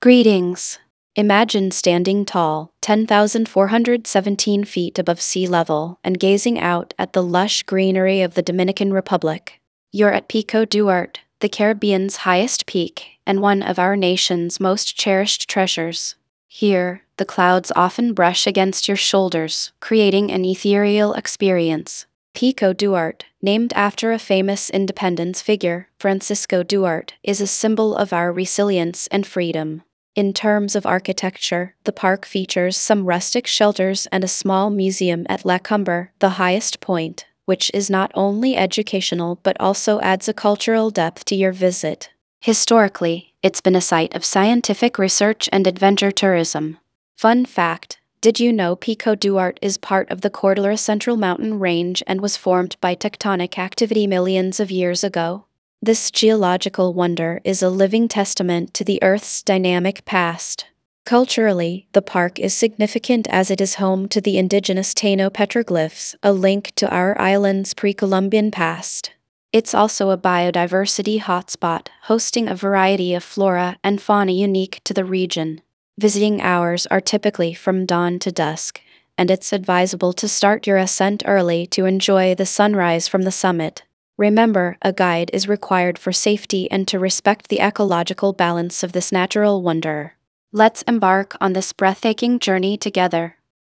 Greetings. Imagine standing tall, 10,417 feet above sea level, and gazing out at the lush greenery of the Dominican Republic. You're at Pico Duarte, the Caribbean's highest peak, and one of our nation's most cherished treasures. Here, the clouds often brush against your shoulders, creating an ethereal experience. Pico Duarte, named after a famous independence figure, Francisco Duarte, is a symbol of our resilience and freedom. In terms of architecture, the park features some rustic shelters and a small museum at La Cumbre, the highest point, which is not only educational but also adds a cultural depth to your visit. Historically, it's been a site of scientific research and adventure tourism. Fun fact: did you know Pico Duarte is part of the Cordillera Central Mountain Range and was formed by tectonic activity millions of years ago? This geological wonder is a living testament to the Earth's dynamic past. Culturally, the park is significant as it is home to the indigenous Taino petroglyphs, a link to our island's pre-Columbian past. It's also a biodiversity hotspot, hosting a variety of flora and fauna unique to the region. Visiting hours are typically from dawn to dusk, and it's advisable to start your ascent early to enjoy the sunrise from the summit. Remember, a guide is required for safety and to respect the ecological balance of this natural wonder. Let's embark on this breathtaking journey together.